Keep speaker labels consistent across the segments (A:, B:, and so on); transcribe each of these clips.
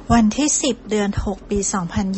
A: วันที่10เดือน6ปี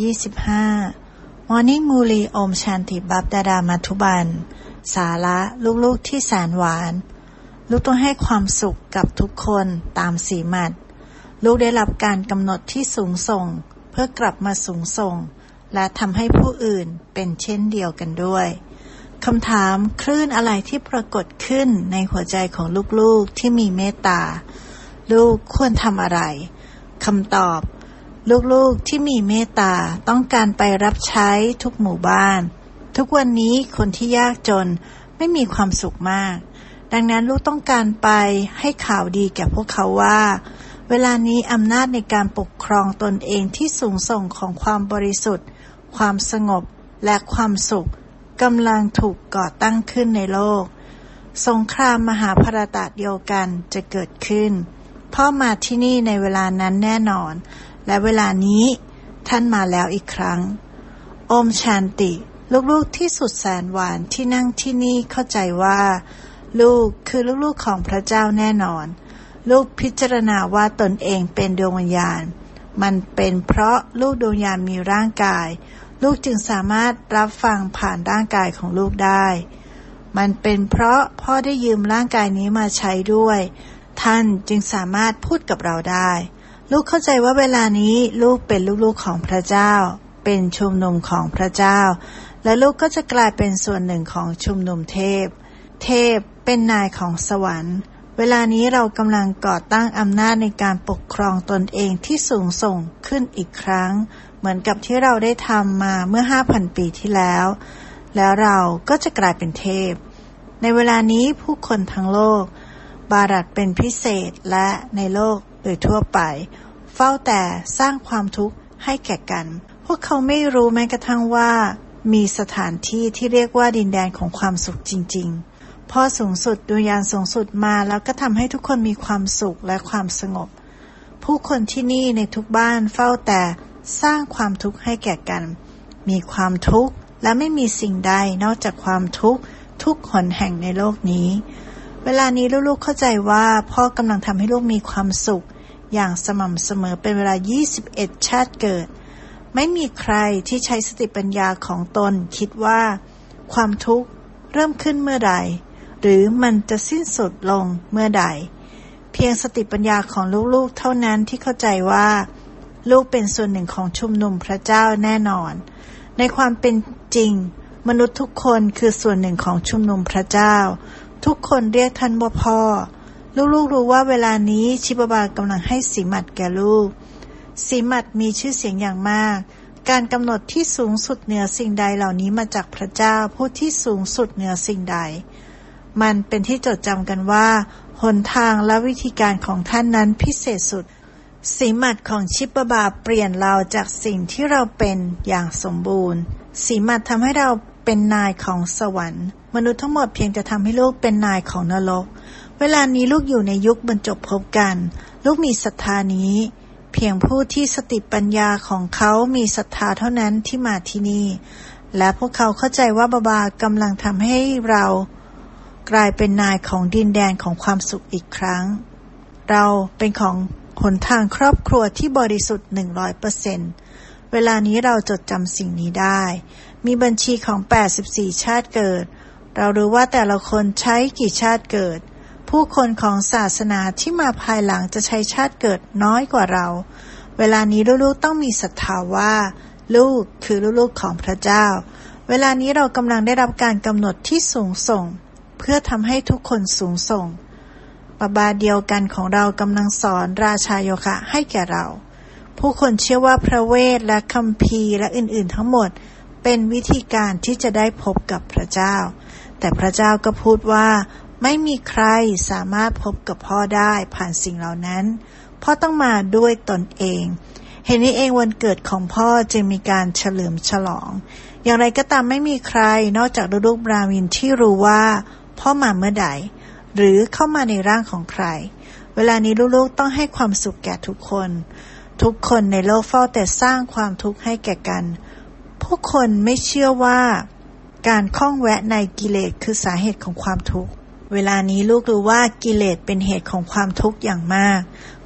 A: 2025 Morning Muli Om Shanti Babdada Mathuban สาระลูกๆที่แสนหวานลูกต้องให้ความสุขกับทุกคนตามสีหมัดลูกได้รับการกำหนดที่สูงส่งเพื่อกลับมาสูงส่งและทำให้ผู้อื่นเป็นเช่นเดียวกันด้วยคำถามคลื่นอะไรที่ปรากฏขึ้นในหัวใจของลูกๆที่มีเมตตาลูกควรทำอะไรคำตอบลูกๆที่มีเมตตาต้องการไปรับใช้ทุกหมู่บ้านทุกวันนี้คนที่ยากจนไม่มีความสุขมากดังนั้นลูกต้องการไปให้ข่าวดีแก่พวกเขาว่าเวลานี้อำนาจในการปกครองตนเองที่สูงส่งของความบริสุทธิ์ความสงบและความสุขกำลังถูกก่อตั้งขึ้นในโลกสงครามมหาภารตะเดียวกันจะเกิดขึ้นพ่อมาที่นี่ในเวลานั้นแน่นอนและเวลานี้ท่านมาแล้วอีกครั้งโอมชันติลูกๆที่สุดแสนหวานที่นั่งที่นี่เข้าใจว่าลูกคือลูกๆของพระเจ้าแน่นอนลูกพิจารณาว่าตนเองเป็นดวงวิญญาณมันเป็นเพราะลูกดวงวิญญาณมีร่างกายลูกจึงสามารถรับฟังผ่านร่างกายของลูกได้มันเป็นเพราะพ่อได้ยืมร่างกายนี้มาใช้ด้วยท่านจึงสามารถพูดกับเราได้ลูกเข้าใจว่าเวลานี้ลูกเป็นลูกๆของพระเจ้าเป็นชุมนุมของพระเจ้าและลูกก็จะกลายเป็นส่วนหนึ่งของชุมนุมเทพเป็นนายของสวรรค์เวลานี้เรากำลังก่อตั้งอำนาจในการปกครองตนเองที่สูงส่งขึ้นอีกครั้งเหมือนกับที่เราได้ทำมาเมื่อ 5,000 ปีที่แล้วเราก็จะกลายเป็นเทพในเวลานี้ผู้คนทั้งโลกบารัตเป็นพิเศษและในโลกโดยทั่วไปเฝ้าแต่สร้างความทุกข์ให้แก่กันพวกเขาไม่รู้แม้กระทั่งว่ามีสถานที่ที่เรียกว่าดินแดนของความสุขจริงๆพ่อสูงสุดดวงวิญญาณสูงสุดมาแล้วก็ทำให้ทุกคนมีความสุขและความสงบผู้คนที่นี่ในทุกบ้านเฝ้าแต่สร้างความทุกข์ให้แก่กันมีความทุกข์และไม่มีสิ่งใดนอกจากความทุกข์ทุกหนแห่งในโลกนี้เวลานี้ลูกๆเข้าใจว่าพ่อกำลังทำให้ลูกมีความสุขอย่างสม่ำเสมอเป็นเวลา21ชาติเกิดไม่มีใครที่ใช้สติปัญญาของตนคิดว่าความทุกข์เริ่มขึ้นเมื่อใดหรือมันจะสิ้นสุดลงเมื่อใดเพียงสติปัญญาของลูกๆเท่านั้นที่เข้าใจว่าลูกเป็นส่วนหนึ่งของชุมนุมพระเจ้าแน่นอนในความเป็นจริงมนุษย์ทุกคนคือส่วนหนึ่งของชุมนุมพระเจ้าทุกคนเรียกท่านว่าพ่อลูกๆรู้ว่าเวลานี้ชิบาบากำลังให้สีหมัดแก่ลูกสีหมัดมีชื่อเสียงอย่างมากการกำหนดที่สูงสุดเหนือสิ่งใดเหล่านี้มาจากพระเจ้าผู้ที่สูงสุดเหนือสิ่งใดมันเป็นที่จดจำกันว่าหนทางและวิธีการของท่านนั้นพิเศษสุดสีหมัดของชิบาบาเปลี่ยนเราจากสิ่งที่เราเป็นอย่างสมบูรณ์สีหมัดทำให้เราเป็นนายของสวรรค์มนุษย์ทั้งหมดเพียงจะทำให้ลูกเป็นนายของนรกเวลานี้ลูกอยู่ในยุคบรรจบพบกันลูกมีศรัทธานี้เพียงผู้ที่สติปัญญาของเขามีศรัทธาเท่านั้นที่มาที่นี่และพวกเขาเข้าใจว่าบาบากำลังทำให้เรากลายเป็นนายของดินแดนของความสุขอีกครั้งเราเป็นของหนทางครอบครัวที่บริสุทธิ์ 100% เวลานี้เราจดจำสิ่งนี้ได้มีบัญชีของ84ชาติเกิดเรารู้ว่าแต่ละคนใช้กี่ชาติเกิดผู้คนของศาสนาที่มาภายหลังจะใช้ชาติเกิดน้อยกว่าเราเวลานี้ลูกๆต้องมีศรัทธาว่าลูกคือลูกๆของพระเจ้าเวลานี้เรากำลังได้รับการกำหนดที่สูงส่งเพื่อทำให้ทุกคนสูงส่งบาบาเดียวกันของเรากำลังสอนราชาโยคะให้แก่เราผู้คนเชื่อว่าพระเวทและคัมภีร์และอื่นๆทั้งหมดเป็นวิธีการที่จะได้พบกับพระเจ้าแต่พระเจ้าก็พูดว่าไม่มีใครสามารถพบกับพ่อได้ผ่านสิ่งเหล่านั้นพ่อต้องมาด้วยตนเองเหตุนี้เองวันเกิดของพ่อจึงมีการเฉลิมฉลองอย่างไรก็ตามไม่มีใครนอกจากลูกๆบราวินที่รู้ว่าพ่อมาเมื่อใดหรือเข้ามาในร่างของใครเวลานี้ลูกๆต้องให้ความสุขแก่ทุกคนในโลกเฝ้าแต่สร้างความทุกข์ให้แก่กันผู้คนไม่เชื่อว่าการข้องแวะในกิเลสคือสาเหตุของความทุกข์เวลานี้ลูกรู้ว่ากิเลสเป็นเหตุของความทุกข์อย่างมาก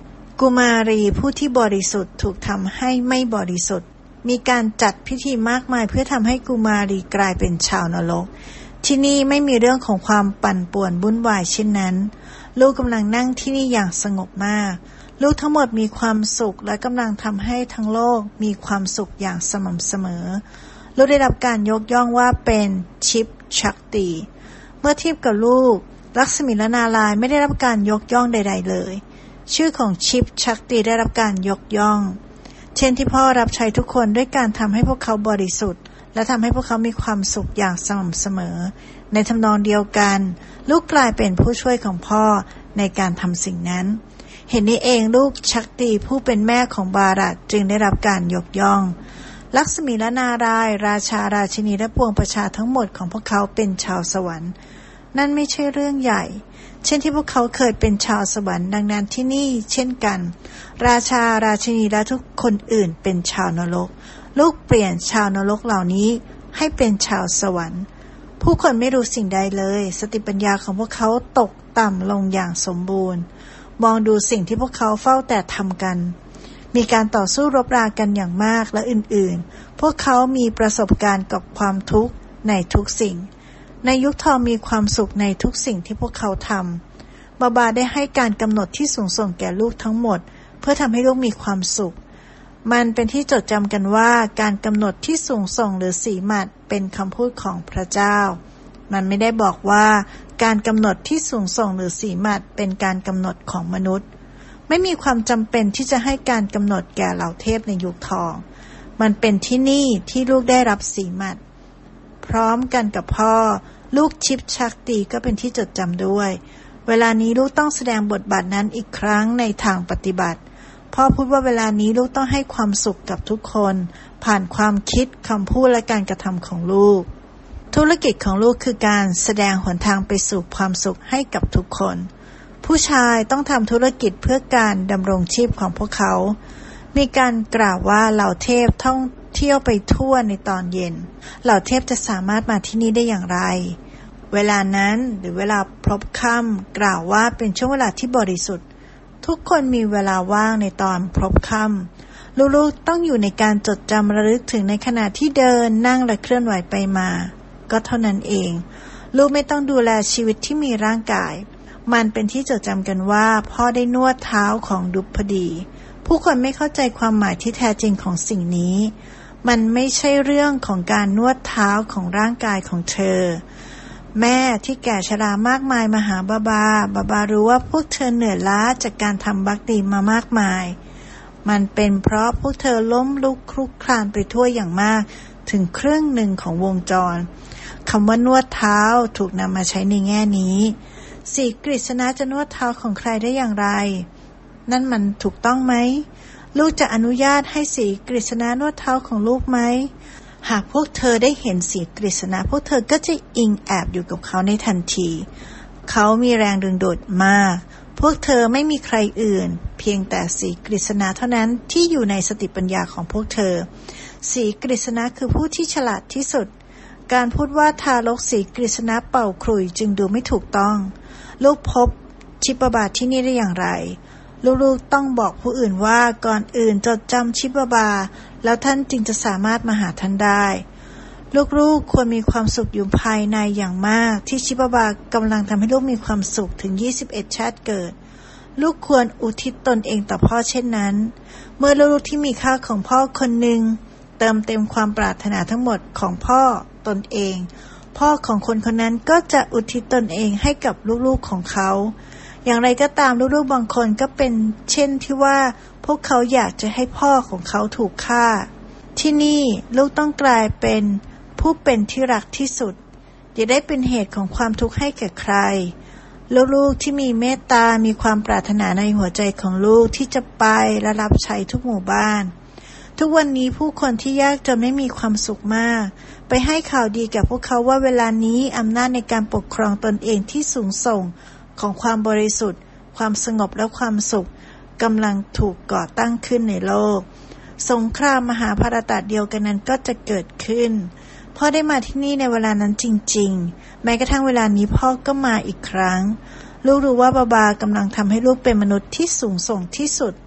A: กุมารีผู้ที่บริสุทธิ์ถูกทำให้ไม่บริสุทธิ์มีการจัดพิธีมากมายเพื่อทำให้กุมารีกลายเป็นชาวนรกที่นี่ไม่มีเรื่องของความปั่นป่วนวุ่นวายเช่นนั้นลูกกำลังนั่งที่นี่อย่างสงบมากลูกทั้งหมดมีความสุขและกำลังทำให้ทั้งโลกมีความสุขอย่างสม่ำเสมอลูกได้รับการยกย่องว่าเป็นชิปชักตีเมื่อเทียบกับลูกลักษมีและนารายณ์ไม่ได้รับการยกย่องใดๆเลยชื่อของชิปชักตีได้รับการยกย่องเช่นที่พ่อรับใช้ทุกคนด้วยการทำให้พวกเขาบริสุทธิ์และทำให้พวกเขามีความสุขอย่างสม่ำเสมอในทำนองเดียวกันลูกกลายเป็นผู้ช่วยของพ่อในการทำสิ่งนั้นเห็นนี้เองลูกชักตีผู้เป็นแม่ของบารัตจึงได้รับการยกย่องลักษมีและนารายณ์ราชาราชินีและปวงประชาทั้งหมดของพวกเขาเป็นชาวสวรรค์นั่นไม่ใช่เรื่องใหญ่เช่นที่พวกเขาเคยเป็นชาวสวรรค์ดังนั้นที่นี่เช่นกันราชาราชินีและทุกคนอื่นเป็นชาวนรกลูกเปลี่ยนชาวนรกเหล่านี้ให้เป็นชาวสวรรค์ผู้คนไม่รู้สิ่งใดเลยสติปัญญาของพวกเขาตกต่ำลงอย่างสมบูรณ์มองดูสิ่งที่พวกเขาเฝ้าแต่ทำกันมีการต่อสู้รบรากันอย่างมากและอื่นๆพวกเขามีประสบการณ์กับความทุกข์ในทุกสิ่งในยุคทองมีความสุขในทุกสิ่งที่พวกเขาทำบาบาได้ให้การกำหนดที่สูงส่งแก่ลูกทั้งหมดเพื่อทำให้ลูกมีความสุขมันเป็นที่จดจำกันว่าการกำหนดที่สูงส่งหรือสีมัดเป็นคำพูดของพระเจ้ามันไม่ได้บอกว่าการกำหนดที่สูงส่งหรือสีมัดเป็นการกำหนดของมนุษย์ไม่มีความจำเป็นที่จะให้การกำหนดแก่เหล่าเทพในยุคทองมันเป็นที่นี่ที่ลูกได้รับสีมัดพร้อมกันกับพ่อลูกชิปชักตีก็เป็นที่จดจำด้วยเวลานี้ลูกต้องแสดงบทบาทนั้นอีกครั้งในทางปฏิบัติพ่อพูดว่าเวลานี้ลูกต้องให้ความสุขกับทุกคนผ่านความคิดคำพูดและการกระทำของลูกธุรกิจของลูกคือการแสดงหนทางไปสู่ความสุขให้กับทุกคนผู้ชายต้องทำธุรกิจเพื่อการดำรงชีพของพวกเขามีการกล่าวว่าเหล่าเทพท่องเที่ยวไปทั่วในตอนเย็นเหล่าเทพจะสามารถมาที่นี่ได้อย่างไรเวลานั้นหรือเวลาพลบค่ำกล่าวว่าเป็นช่วงเวลาที่บริสุทธิ์ทุกคนมีเวลาว่างในตอนพลบค่ำลูกๆต้องอยู่ในการจดจำระลึกถึงในขณะที่เดินนั่งและเคลื่อนไหวไปมาก็เท่านั้นเองลูกไม่ต้องดูแลชีวิตที่มีร่างกายมันเป็นที่จดจำกันว่าพ่อได้นวดเท้าของดุพดีผู้คนไม่เข้าใจความหมายที่แท้จริงของสิ่งนี้มันไม่ใช่เรื่องของการนวดเท้าของร่างกายของเธอแม่ที่แก่ชรามากมายมาหาบาบารู้ว่าพวกเธอเหนื่อยล้าจากการทำบักดีมามากมายมันเป็นเพราะพวกเธอล้มลุกคลุกคลานไปทั่วอย่างมากถึงครึ่งหนึ่งของวงจรคำว่านวดเท้าถูกนำมาใช้ในแง่นี้สีกฤษณะจะนวดเท้าของใครได้อย่างไรนั่นมันถูกต้องไหมลูกจะอนุญาตให้สีกฤษณะนวดเท้าของลูกไหมหากพวกเธอได้เห็นสีกฤษณะพวกเธอก็จะอิงแอบอยู่กับเขาในทันทีเขามีแรงดึงดูดมากพวกเธอไม่มีใครอื่นเพียงแต่สีกฤษณะเท่านั้นที่อยู่ในสติปัญญาของพวกเธอสีกฤษณะคือผู้ที่ฉลาดที่สุดการพูดว่าทารกสีกฤษณะเป่าขลุ่ยจึงดูไม่ถูกต้องลูกพบชิปบาที่นี่ได้อย่างไรลูกๆต้องบอกผู้อื่นว่าก่อนอื่นจดจำชิปบาแล้วท่านจึงจะสามารถมาหาท่านได้ลูกๆควรมีความสุขอยู่ภายในอย่างมากที่ชิปบากำลังทำให้ลูกมีความสุขถึง21ชาติเกิดลูกควรอุทิศตนเองต่อพ่อเช่นนั้นเมื่อลูกๆที่มีค่าของพ่อคนหนึ่งเติมเต็มความปรารถนาทั้งหมดของพ่อตนเองพ่อของคนคนนั้นก็จะอุทิศตนเองให้กับลูกๆของเขาอย่างไรก็ตามลูกๆบางคนก็เป็นเช่นที่ว่าพวกเขาอยากจะให้พ่อของเขาถูกฆ่าที่นี่ลูกต้องกลายเป็นผู้เป็นที่รักที่สุดอย่าได้เป็นเหตุของความทุกข์ให้แก่ใครลูกๆที่มีเมตตามีความปรารถนาในหัวใจของลูกที่จะไปและรับใช้ทุกหมู่บ้านทุกวันนี้ผู้คนที่ยากจนไม่มีความสุขมากไปให้ข่าวดีแก่พวกเขาว่าเวลานี้อำนาจในการปกครองตนเองที่สูงส่งของความบริสุทธิ์ความสงบและความสุขกำลังถูกก่อตั้งขึ้นในโลกสงครามมหาภารตะเดียวกันนั้นก็จะเกิดขึ้นพ่อได้มาที่นี่ในเวลานั้นจริงๆแม้กระทั่งเวลานี้พ่อก็มาอีกครั้งลูกรู้ว่าบาบากำลังทำให้ลูกเป็นมนุษย์ที่สูงส่งที่สุด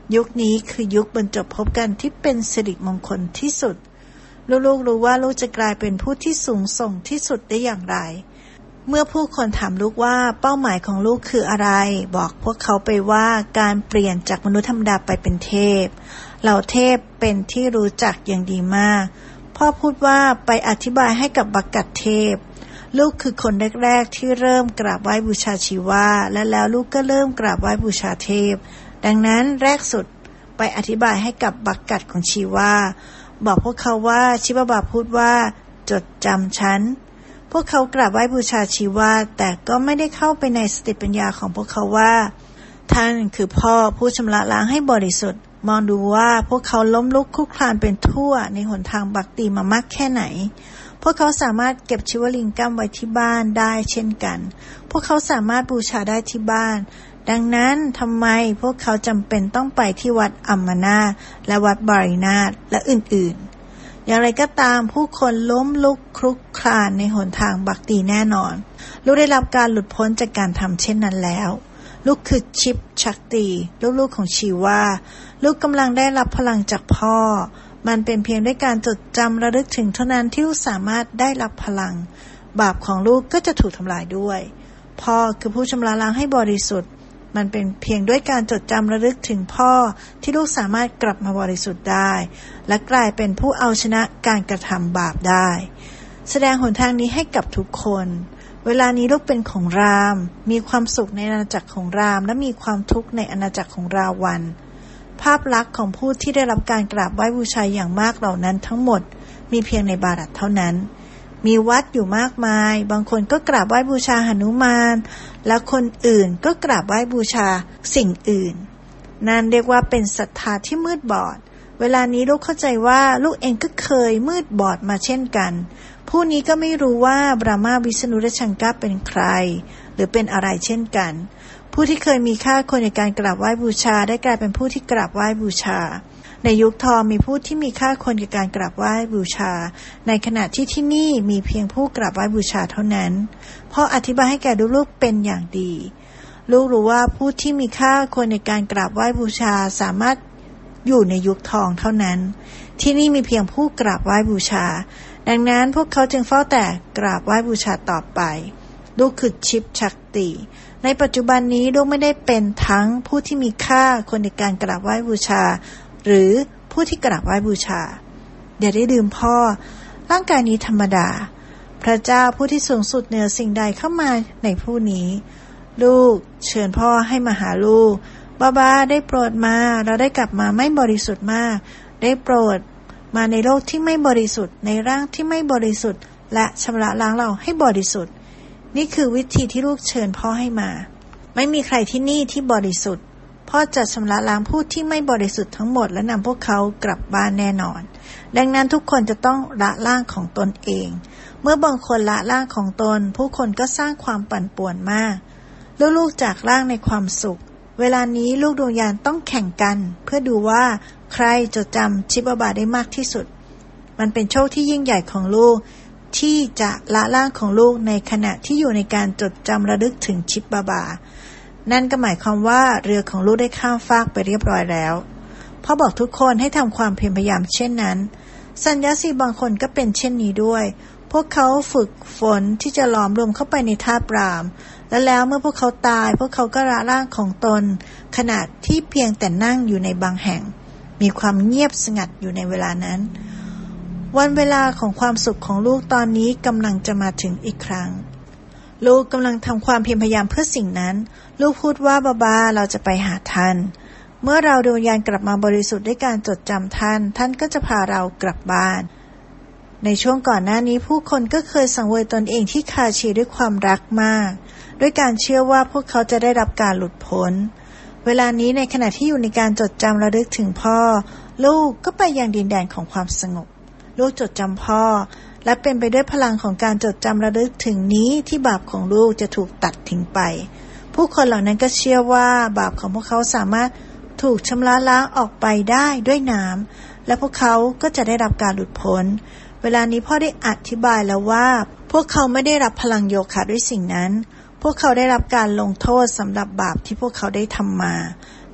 A: ยุคนี้คือยุคบรรจบพบกันที่เป็นสิริมงคลที่สุดลูกๆรู้ว่าลูกจะกลายเป็นผู้ที่สูงส่งที่สุดได้อย่างไรเมื่อผู้คนถามลูกว่าเป้าหมายของลูกคืออะไรบอกพวกเขาไปว่าการเปลี่ยนจากมนุษย์ธรรมดาไปเป็นเทพเหล่าเทพเป็นที่รู้จักอย่างดีมากพ่อพูดว่าไปอธิบายให้กับบักกัดเทพลูกคือคนแรกๆที่เริ่มกราบไหว้บูชาชีวาและแล้วลูกก็เริ่มกราบไหว้บูชาเทพดังนั้นแรกสุดไปอธิบายให้กับบักกัดของชีวาบอกพวกเขาว่าชิบะบะพูดว่าจดจำฉันพวกเขากราบไหว้บูชาชีวาแต่ก็ไม่ได้เข้าไปในสติปัญญาของพวกเขาว่าท่านคือพ่อผู้ชำระล้างให้บริสุทธิ์มองดูว่าพวกเขาล้มลุกคลุกคลานเป็นทั่วในหนทางบักตีมามากแค่ไหนพวกเขาสามารถเก็บชิวลิงกัมไว้ที่บ้านได้เช่นกันพวกเขาสามารถบูชาได้ที่บ้านดังนั้นทำไมพวกเขาจำเป็นต้องไปที่วัดอัมมานาถและวัดบารินาถและอื่นๆอย่างไรก็ตามผู้คนล้มลุกคลุกคลานในหนทางบักตีแน่นอนลูกได้รับการหลุดพ้นจากการทำเช่นนั้นแล้วลูกคือชิปชักตีลูกๆของชีวาลูกกำลังได้รับพลังจากพ่อมันเป็นเพียงด้วยการจดจำระลึกถึงเท่านั้นที่ลูกสามารถได้รับพลังบาปของลูกก็จะถูกทำลายด้วยพ่อคือผู้ชำระล้างให้บริสุทธิ์มันเป็นเพียงด้วยการจดจำระลึกถึงพ่อที่ลูกสามารถกลับมาบริสุทธิ์ได้และกลายเป็นผู้เอาชนะการกระทำบาปได้แสดงหนทางนี้ให้กับทุกคนเวลานี้ลูกเป็นของรามมีความสุขในอาณาจักรของรามและมีความทุกข์ในอาณาจักรของราวันภาพลักษณ์ของผู้ที่ได้รับการกราบไหว้บูชาอย่างมากเหล่านั้นทั้งหมดมีเพียงในบารัตเท่านั้นมีวัดอยู่มากมายบางคนก็กราบไหว้บูชาหนุมานและคนอื่นก็กราบไหว้บูชาสิ่งอื่นนั่นเรียกว่าเป็นศรัทธาที่มืดบอดเวลานี้ลูกเข้าใจว่าลูกเองก็เคยมืดบอดมาเช่นกันผู้นี้ก็ไม่รู้ว่าบรามาวิษณุและชังกะเป็นใครหรือเป็นอะไรเช่นกันผู้ที่เคยมีค่าคนในการกราบไหว้บูชาได้กลายเป็นผู้ที่กราบไหว้บูชาในยุคทองมีผู้ที่มีค่าคนกับการกราบไหว้บูชาในขณะที่ที่นี่มีเพียงผู้กราบไหว้บูชาเท่านั้นเพราะอธิบายให้แก่ลูกๆเป็นอย่างดีลูกรู้ว่าผู้ที่มีค่าคนในการกราบไหว้บูชาสามารถอยู่ในยุคทองเท่านั้นที่นี่มีเพียงผู้กราบไหว้บูชาดังนั้นพวกเขาจึงเฝ้าแต่กราบไหว้บูชาต่อไปลูกคือชิปชักตีในปัจจุบันนี้ลูกไม่ได้เป็นทั้งผู้ที่มีค่าคนในการกราบไหว้บูชาหรือผู้ที่กราบไหว้บูชาอย่าได้ลืมพ่อร่างกายนี้ธรรมดาพระเจ้าผู้ที่สูงสุดเหนือสิ่งใดเข้ามาในผู้นี้ลูกเชิญพ่อให้มาหาลูกบ้าได้โปรดมาเราได้กลับมาไม่บริสุทธิ์มากได้โปรดมาในโลกที่ไม่บริสุทธิ์ในร่างที่ไม่บริสุทธิ์และชำระล้างเราให้บริสุทธิ์นี่คือวิธีที่ลูกเชิญพ่อให้มาไม่มีใครที่นี่ที่บริสุทธิ์พ่อจะชำระล้างผู้ที่ไม่บริสุทธิ์ทั้งหมดและนำพวกเขากลับบ้านแน่นอนดังนั้นทุกคนจะต้องละร่างของตนเองเมื่อบางคนละร่างของตนผู้คนก็สร้างความปั่นป่วนมากลูกๆจากร่างในความสุขเวลานี้ลูกดวงวิญญาณต้องแข่งกันเพื่อดูว่าใครจดจำชิบะบะได้มากที่สุดมันเป็นโชคที่ยิ่งใหญ่ของลูกที่จะละร่างของลูกในขณะที่อยู่ในการจดจำระลึกถึงชิบะบะนั่นก็หมายความว่าเรือของลูกได้ข้ามฟากไปเรียบร้อยแล้วพ่อบอกทุกคนให้ทำความเพียรพยายามเช่นนั้นสัญญาสีบางคนก็เป็นเช่นนี้ด้วยพวกเขาฝึกฝนที่จะหลอมรวมเข้าไปในธาตุปรามและแล้วเมื่อพวกเขาตายพวกเขาก็ละร่างของตนขณะที่เพียงแต่นั่งอยู่ในบางแห่งมีความเงียบสงัดอยู่ในเวลานั้นวันเวลาของความสุขของลูกตอนนี้กำลังจะมาถึงอีกครั้งลูกกำลังทำความเพียรพยายามเพื่อสิ่งนั้นลูกพูดว่าบ้าเราจะไปหาท่านเมื่อเราดวงวิญญาณกลับมาบริสุทธิ์ด้วยการจดจำท่านก็จะพาเรากลับบ้านในช่วงก่อนหน้านี้ผู้คนก็เคยสังเวยตนเองที่คาชีด้วยความรักมากด้วยการเชื่อว่าพวกเขาจะได้รับการหลุดพ้นเวลานี้ในขณะที่อยู่ในการจดจำระลึกถึงพ่อลูกก็ไปยังดินแดนของความสงบลูกจดจำพ่อและเป็นไปด้วยพลังของการจดจำระลึกถึงนี้ที่บาปของลูกจะถูกตัดทิ้งไปผู้คนเหล่านั้นก็เชื่อว่าบาปของพวกเขาสามารถถูกชำระล้างออกไปได้ด้วยน้ำและพวกเขาก็จะได้รับการหลุดพ้นเวลานี้พ่อได้อธิบายแล้วว่าพวกเขาไม่ได้รับพลังโยคะด้วยสิ่งนั้นพวกเขาได้รับการลงโทษสำหรับบาปที่พวกเขาได้ทำมา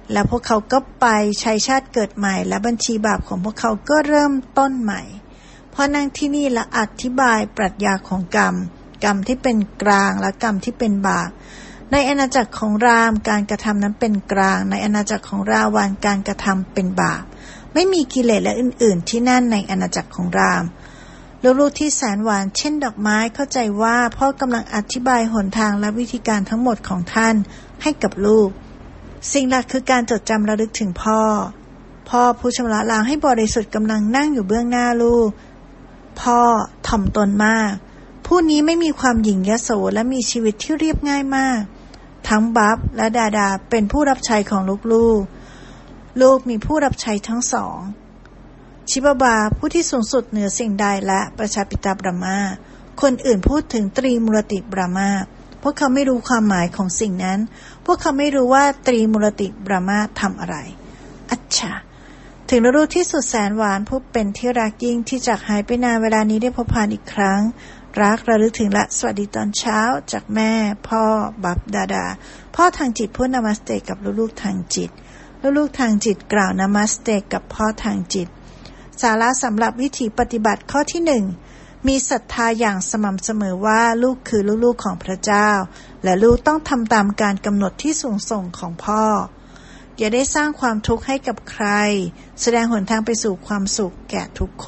A: แล้วพวกเขาก็ไปใช้ชาติเกิดใหม่และบัญชีบาปของพวกเขาก็เริ่มต้นใหม่เพราะนั่งที่นี่และอธิบายปรัชญาของกรรมที่เป็นกลางและกรรมที่เป็นบาปในอาณาจักรของรามการกระทำนั้นเป็นกลางในอาณาจักรของราวานการกระทำเป็นบาปไม่มีกิเลสและอื่นๆที่นั่นในอาณาจักรของรามลูกๆที่แสนหวานเช่นดอกไม้เข้าใจว่าพ่อกำลังอธิบายหนทางและวิธีการทั้งหมดของท่านให้กับลูกสิ่งหลักคือการจดจำระลึกถึงพ่อผู้ชำระล้างให้บริสุทธิ์กำลังนั่งอยู่เบื้องหน้าลูกพ่อถ่อมตนมากผู้นี้ไม่มีความหยิ่งยโสและมีชีวิตที่เรียบง่ายมากทั้งบับและดาดาเป็นผู้รับใช้ของลูกมีผู้รับใช้ทั้งสองชิบาบาผู้ที่สูงสุดเหนือสิ่งใดและประชาปิตาบรามาคนอื่นพูดถึงตรีมูรติบรามาพวกเขาไม่รู้ความหมายของสิ่งนั้นพวกเขาไม่รู้ว่าตรีมูรติบรามาทำอะไรอัจฉาถึงลูกที่สุดแสนหวานผู้เป็นที่รักยิ่งที่จากหายไปนานเวลานี้ได้พบผ่านอีกครั้งรักระลึกถึงและสวัสดีตอนเช้าจากแม่พ่อบับดาดาพ่อทางจิตพูดนามัสเตกับลูกๆทางจิตลูกๆทางจิตกล่าวนามัสเตกับพ่อทางจิตสาระสำหรับวิธีปฏิบัติข้อที่ 1มีศรัทธาอย่างสม่ำเสมอว่าลูกคือลูกๆของพระเจ้าและลูกต้องทำตามการกำหนดที่สูงส่งของพ่ออย่าได้สร้างความทุกข์ให้กับใครแสดงหนทางไปสู่ความสุขแก่ทุกคน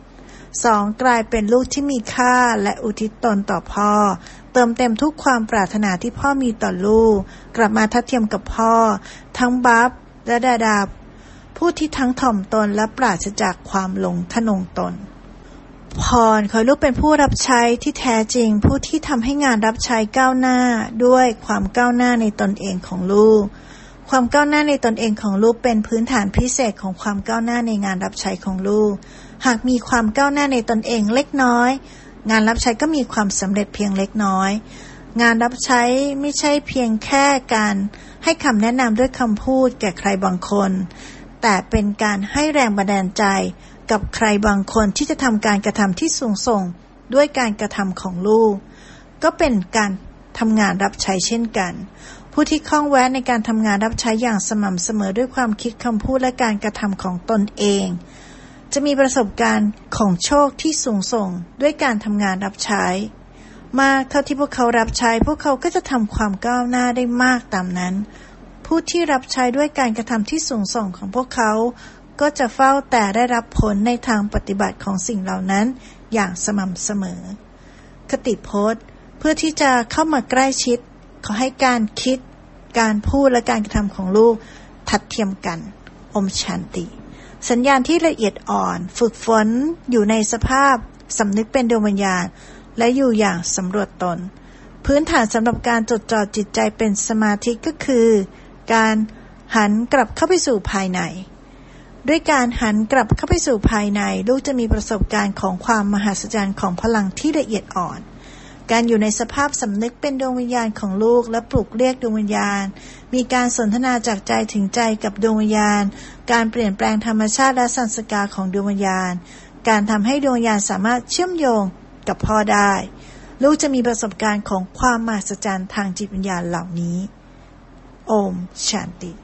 A: 2. กลายเป็นลูกที่มีค่าและอุทิศตนต่อพ่อเติมเต็มทุกความปรารถนาที่พ่อมีต่อลูกกลับมาทัดเทียมกับพ่อทั้งบับและดาดาผู้ที่ทั้งถ่อมตนและปราศจากความหลงทะนงตนพรขอลูกเป็นผู้รับใช้ที่แท้จริงผู้ที่ทำให้งานรับใช้ก้าวหน้าด้วยความก้าวหน้าในตนเองของลูกความก้าวหน้าในตนเองของลูกเป็นพื้นฐานพิเศษของความก้าวหน้าในงานรับใช้ของลูกหากมีความก้าวหน้าในตนเองเล็กน้อยงานรับใช้ก็มีความสำเร็จเพียงเล็กน้อยงานรับใช้ไม่ใช่เพียงแค่การให้คำแนะนำด้วยคำพูดแก่ใครบางคนแต่เป็นการให้แรงบันดาลใจกับใครบางคนที่จะทำการกระทำที่สูงส่งด้วยการกระทำของลูกก็เป็นการทำงานรับใช้เช่นกันผู้ที่คล่องแวะในการทำงานรับใช้อย่างสม่ำเสมอด้วยความคิดคำพูดและการกระทำของตนเองจะมีประสบการณ์ของโชคที่สูงส่งด้วยการทำงานรับใช้มากเท่าที่พวกเขารับใช้พวกเขาก็จะทำความก้าวหน้าได้มากตามนั้นผู้ที่รับใช้ด้วยการกระทำที่สูงส่งของพวกเขาก็จะเฝ้าแต่ได้รับผลในทางปฏิบัติของสิ่งเหล่านั้นอย่างสม่ำเสมอคติพจน์เพื่อที่จะเข้ามาใกล้ชิดขอให้การคิดการพูดและการกระทำของลูกทัดเทียมกันอมชันติสัญญาณที่ละเอียดอ่อนฝึกฝนอยู่ในสภาพสำนึกเป็นดวงวิญญาณและอยู่อย่างสำรวจตนพื้นฐานสำหรับการจดจ่อจิตใจเป็นสมาธิก็คือการหันกลับเข้าไปสู่ภายในด้วยการหันกลับเข้าไปสู่ภายในลูกจะมีประสบการณ์ของความมหัศจรรย์ของพลังที่ละเอียดอ่อนการอยู่ในสภาพสำนึกเป็นดวงวิญญาณของลูกและปลุกเรียกดวงวิญญาณมีการสนทนาจากใจถึงใจกับดวงวิญญาณการเปลี่ยนแปลงธรรมชาติและสันสกาของดวงวิญญาณการทำให้ดวงวิญญาณสามารถเชื่อมโยงกับพ่อได้ลูกจะมีประสบการณ์ของความมหัศจรรย์ทางจิตวิญญาณเหล่านี้โอมชันติ